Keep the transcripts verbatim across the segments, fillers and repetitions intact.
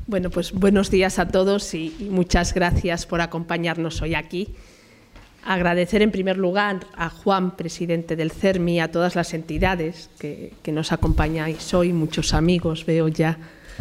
Bueno, pues buenos días a todos y, y muchas gracias por acompañarnos hoy aquí. Agradecer en primer lugar a Juan, presidente del CERMI, a todas las entidades que, que nos acompañáis hoy, muchos amigos veo ya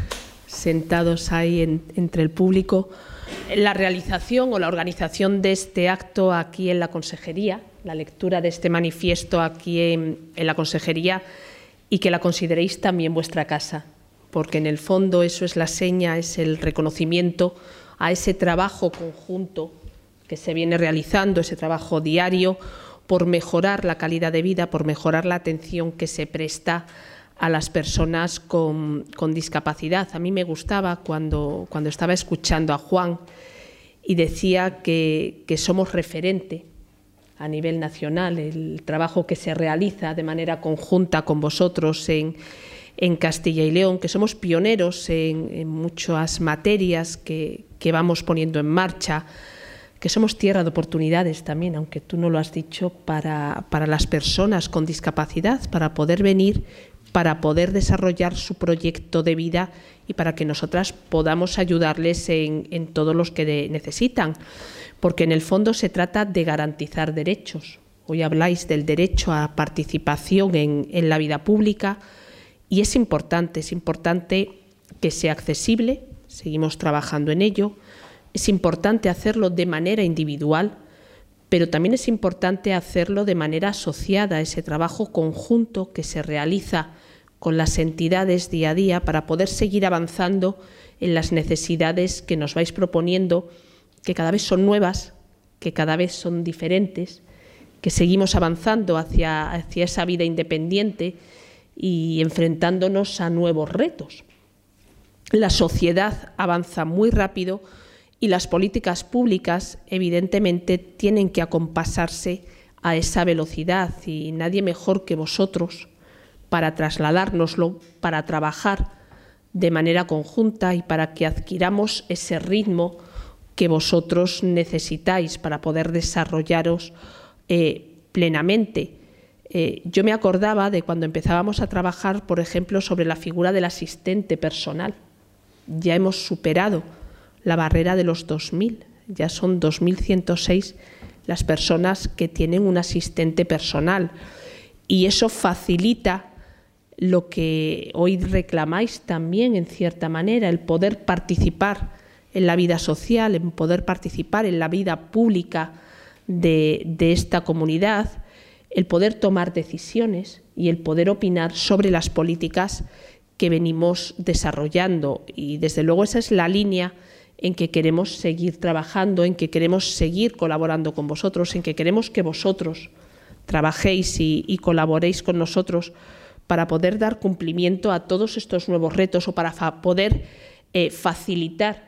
sentados ahí en, entre el público. La realización o la organización de este acto aquí en la Consejería, la lectura de este manifiesto aquí en, en la Consejería y que la consideréis también vuestra casa, porque en el fondo eso es la seña, es el reconocimiento a ese trabajo conjunto que se viene realizando, ese trabajo diario por mejorar la calidad de vida, por mejorar la atención que se presta a las personas con, con discapacidad. A mí me gustaba cuando, cuando estaba escuchando a Juan y decía que, que somos referente a nivel nacional, el trabajo que se realiza de manera conjunta con vosotros en, en Castilla y León, que somos pioneros en, en muchas materias que, que vamos poniendo en marcha, que somos tierra de oportunidades también, aunque tú no lo has dicho, para, para las personas con discapacidad, para poder venir, para poder desarrollar su proyecto de vida y para que nosotras podamos ayudarles en, en todos los que de, necesitan. Porque en el fondo se trata de garantizar derechos. Hoy habláis del derecho a participación en, en la vida pública y es importante, es importante que sea accesible, seguimos trabajando en ello. Es importante hacerlo de manera individual, pero también es importante hacerlo de manera asociada a ese trabajo conjunto que se realiza con las entidades día a día para poder seguir avanzando en las necesidades que nos vais proponiendo, que cada vez son nuevas, que cada vez son diferentes, que seguimos avanzando hacia, hacia esa vida independiente y enfrentándonos a nuevos retos. La sociedad avanza muy rápido y las políticas públicas, evidentemente, tienen que acompasarse a esa velocidad y nadie mejor que vosotros para trasladárnoslo, para trabajar de manera conjunta y para que adquiramos ese ritmo que vosotros necesitáis para poder desarrollaros eh, plenamente. Eh, yo me acordaba de cuando empezábamos a trabajar, por ejemplo, sobre la figura del asistente personal. Ya hemos superado la barrera de los dos mil, ya son dos mil ciento seis las personas que tienen un asistente personal y eso facilita lo que hoy reclamáis también en cierta manera, el poder participar en la vida social, en poder participar en la vida pública de, de esta comunidad, el poder tomar decisiones y el poder opinar sobre las políticas que venimos desarrollando y desde luego esa es la línea en que queremos seguir trabajando, en que queremos seguir colaborando con vosotros, en que queremos que vosotros trabajéis y, y colaboréis con nosotros para poder dar cumplimiento a todos estos nuevos retos o para fa poder eh, facilitar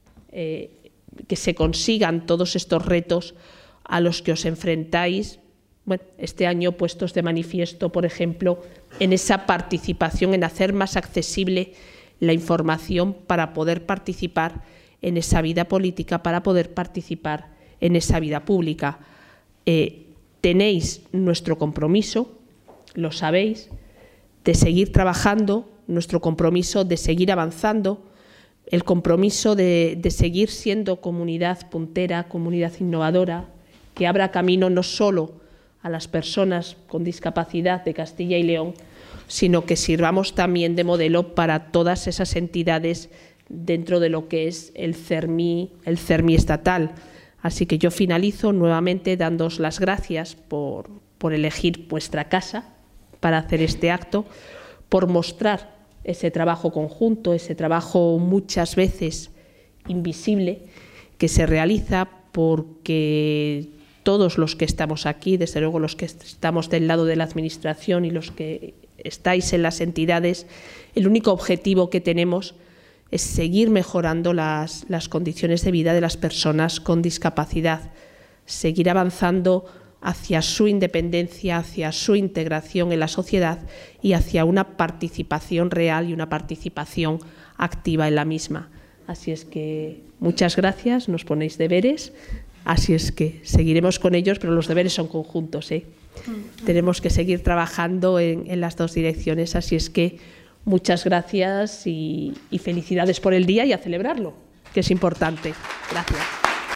eh, que se consigan todos estos retos a los que os enfrentáis. Bueno, este año puestos de manifiesto, por ejemplo, en esa participación, en hacer más accesible la información para poder participar en esa vida política, para poder participar en esa vida pública. Eh, tenéis nuestro compromiso, lo sabéis, de seguir trabajando, nuestro compromiso de seguir avanzando, el compromiso de, de seguir siendo comunidad puntera, comunidad innovadora, que abra camino no solo a las personas con discapacidad de Castilla y León, sino que sirvamos también de modelo para todas esas entidades dentro de lo que es el CERMI, el CERMI estatal. Así que yo finalizo nuevamente dándoos las gracias por, por elegir vuestra casa para hacer este acto, por mostrar ese trabajo conjunto, ese trabajo muchas veces invisible que se realiza porque todos los que estamos aquí, desde luego los que estamos del lado de la Administración y los que estáis en las entidades, el único objetivo que tenemos es seguir mejorando las, las condiciones de vida de las personas con discapacidad, seguir avanzando hacia su independencia, hacia su integración en la sociedad y hacia una participación real y una participación activa en la misma. Así es que muchas gracias, nos ponéis deberes, así es que seguiremos con ellos, pero los deberes son conjuntos, ¿eh? Uh-huh. Tenemos que seguir trabajando en, en las dos direcciones, así es que Muchas gracias y, y felicidades por el día y a celebrarlo, que es importante. Gracias.